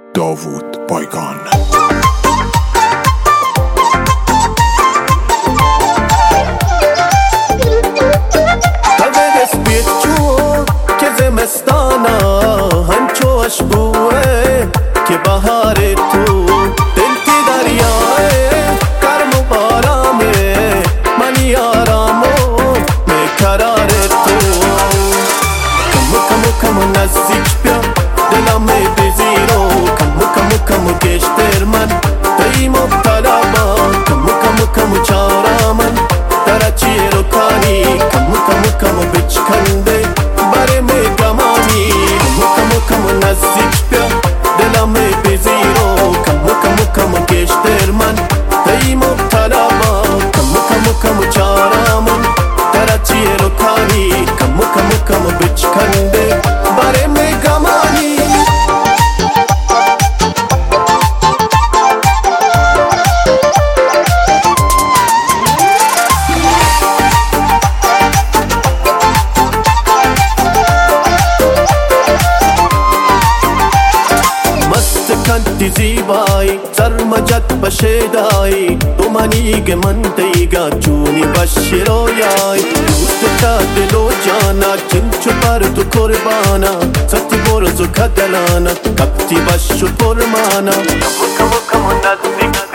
داوود بایگان. که زمستانا همچو اشبوه که بهار تو دلتی دریاه گرم و بارامه من یارامو به قرار تو کمو نزدیک بیا دلم بزیرو کمو گشتر من دی مبتلا با کمو چارا من درچی رو کانی کمو بچکنده بره می گمانی کمو نزدیک بیا دلم بزیرو کمو گشتر من دی مبتلا با کمو چارا من درچی رو کانی کمو بچکنده بره می گمانی کنتی زیبایی سرمجت بشیدایی تو منیگ من دیگا چونی بشیرویای دوست تا دل و جانا چنچو پر تو قربانا ستی برزو کدلانا کپتی بشو پرمانا کمو نزدیک